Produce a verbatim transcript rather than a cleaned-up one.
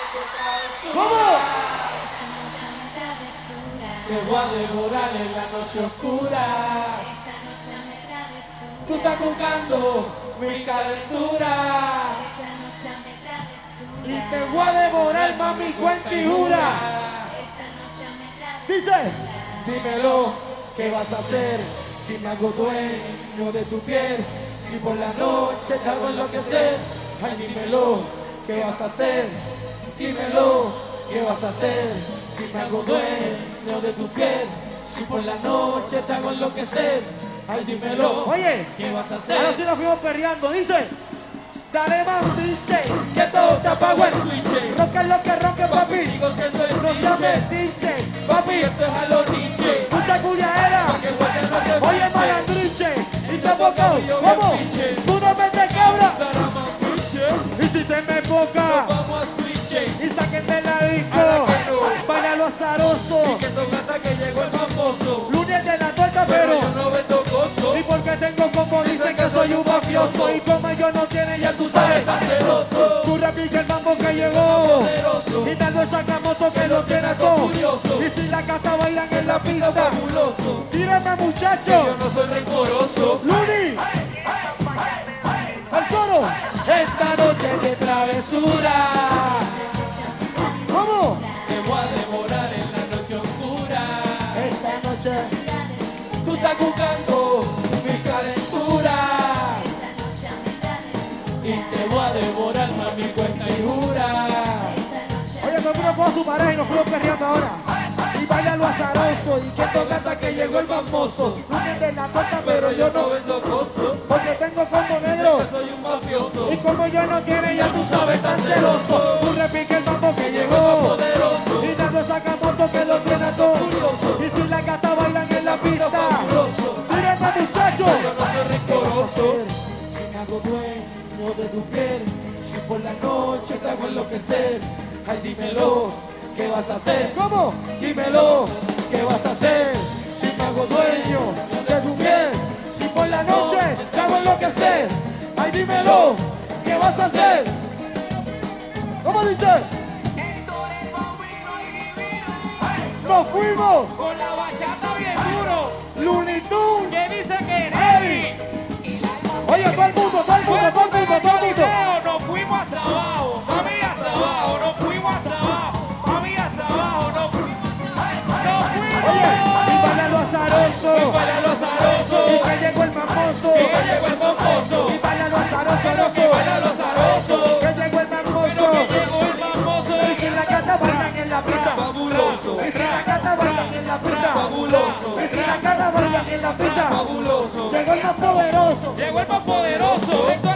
¿Cómo? Te voy a devorar en la noche oscura. Tú estás buscando mi calentura. Y te voy a devorar, mami, cuenta y jura. Dice, dímelo, ¿qué vas a hacer? Si me hago dueño de tu piel, si por la noche te hago enloquecer. Ay, dímelo, ¿qué vas a hacer? Dímelo, ¿qué vas a hacer? Si me hago dueño de tu piel, si por la noche te hago enloquecer. Ay, dímelo, oye, ¿qué vas a hacer? Ahora sí nos fuimos perreando, dice. Dale más D J, que todo te apago el switch. Roca lo que roque, papi, sigo siendo el no seas D J, papi, esto es a los D J. Mucha culiaera, oye malandrinche, y tampoco, ¿cómo? Tú no metes cabra, y si te me boca, y saquen de la disco, bailalo azaroso, y que son hasta que llegó el famoso. Lunes de la torta, pero yo no vendo costo, y porque tengo como dicen que soy un mafioso, y como yo no tiene ya tú sabes, está celoso. Tú repica el mambo que llegó, y dando esa camoto que lo tiene todo, y si la cata bailan en la pista, fabuloso. Tírame muchacho, que yo no soy rencoroso. Luni, al coro. Esta noche de travesura, ¿cómo? Te voy a devorar en la noche oscura. Esta noche tú estás buscando mi calentura, y te voy a devorar, mami, cuenta y jura. Oye, todo el mundo con su pareja y nos fuimos perreando ahora. Y bailalo azaroso, y que toca hasta que llegó el famoso. Lunes de la torta, pero yo no vendo coso, porque tengo combo negro, soy un mafioso. Y como yo no tiene, ya tú sabes, tan celoso. Tú repique el mambo que llegó, poderoso, y dando saca moto que lo tiene todo curioso. Y si la gata bailan en la pista, fabuloso. Tírame muchacho, yo no soy rencoroso. Si me hago dueño de tu piel, si por la noche te hago enloquecer. Ay, dímelo, ¿qué vas a hacer? ¿Cómo? Dímelo, ¿qué vas a hacer? Si me hago dueño de tu piel, si por la noche te hago enloquecer. Ay, dímelo, ¿qué vas a hacer? ¿Cómo dice? Nos fuimos Con la bachata bien duro. Looney Tunes. Que dice que heavy. Oye, todo el mundo, todo el mundo, todo el mundo, todo el mundo. Nos fuimos hasta abajo. Mami, hasta abajo. Nos fuimos hasta abajo. Mami, hasta abajo. Nos fuimos. Nos fuimos. Oye, y bailalo azaroso, Y bailalo azaroso, y que llegó el famoso, y que llegó el famoso, y bailalo azaroso, y bailalo azaroso, que llegó el famoso, que llegó el famoso. y si la gata bailan en la pista, Fabuloso. y si la gata bailan en la pista, Fabuloso. y si la gata bailan en la pista, Fabuloso. llegó el más poderoso. Llegó el más poderoso.